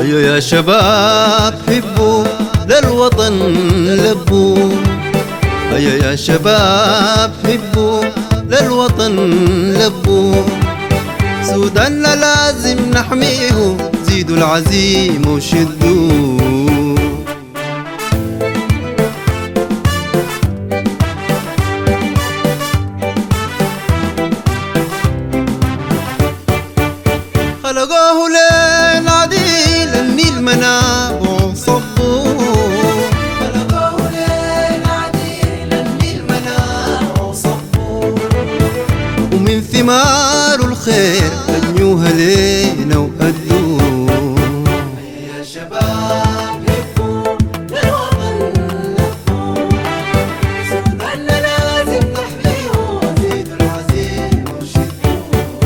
هيا يا شباب حبوا للوطن لبوا، هيا يا شباب حبوا للوطن لبوا، سوداننا لازم نحميه، زيدوا العزيمة وشدوا. خلقوه لين عديل النيل منابع صبوا، خلقوه لين عديل النيل منابع صبوا، ومن ثمار الخير أجنوها لينا وأدوا. يا شباب هبوا للوطن لبوا، سوداننا لازم نحميه، زيدوا العزيمة وشدوا.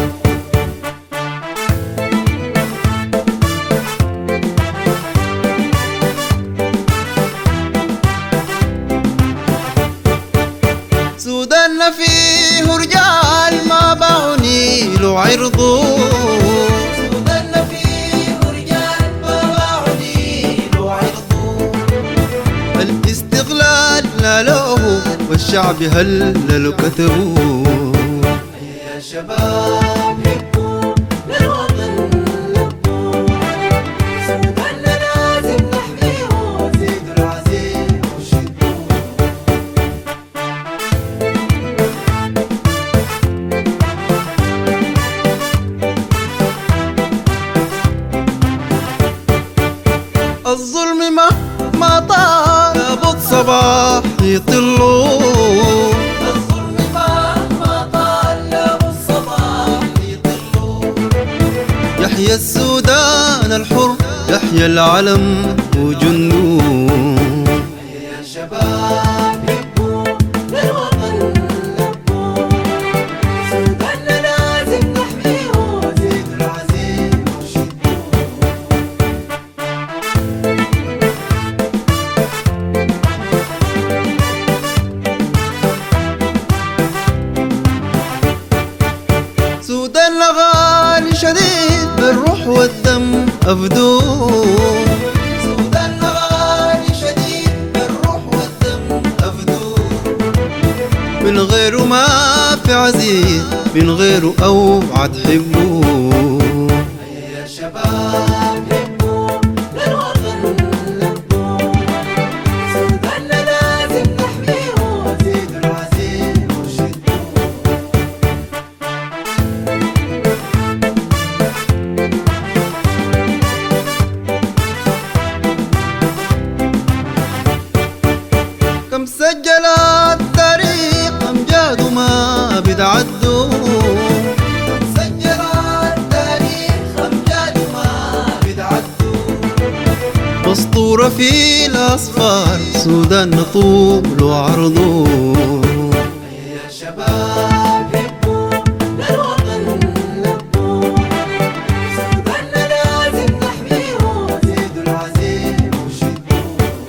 سوداننا فيه رجال ما باعوا نيل وعرضوا، سوداننا فيه رجال ما باعوا نيل وعرضوا، الاستغلال نالوه والشعب هللوا كتبوا. يا شباب هبوا للوطن لبوا، سوداننا لازم نحميه، زيدوا العزيمة وشدوا. الظلم ما طال لابد صباح يطلوا، الظلم مهما طال له الصباح يطلوا، يحيى السودان الحر يحيى العلم وجنده. يا شباب هبوا للوطن لبوا، سوداننا لازم نحميه، زيدوا العزيمة وشدوا. سوداننا غالي شديد بالروح والدم أفدوه، سوداننا غالي شديد بالروح والدم أفدوه، من غيره ما في عزيز، من غيره أوعد حبوه. يا شباب هبوا للوطن لبوا، سوداننا لازم نحميه، زيدوا العزيمة وشدوا. كم سجل التاريخ أمجاد ما بتعدوا، سجل التاريخ أمجاد ما بتعدوا، أسطورة في الأصفار سودان طول وعرضه. يا شباب هبوا للوطن لبوا، سوداننا لازم نحميه، زيدوا العزيمة وشدوا.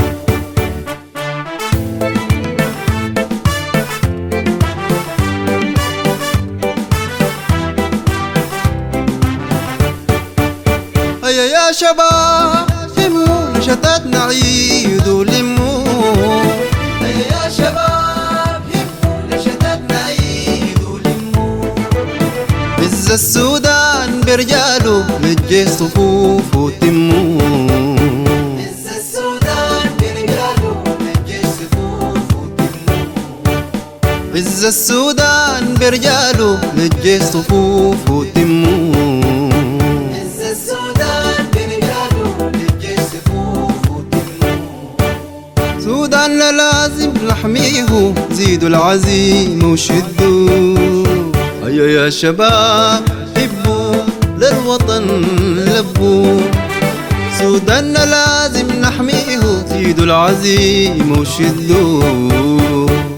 هيا يا شباب هموا نشاطاتنا عيدوا لموا، هيا يا شباب هبوا نشاطاتنا عيدوا لموا، عز السودان برجاله للجيش صفوفه تموا، عز السودان برجاله للجيش صفوفه تموا، عز السودان برجاله للجيش صفوفه تموا. عز السودان برجاله للجيش صفوفه تموا. سوداننا لازم نحميه، زيدوا العزيمة وشدوا. هيا يا شباب حبوا للوطن لبوا، سوداننا لازم نحميه، زيدوا العزيمة وشدوا.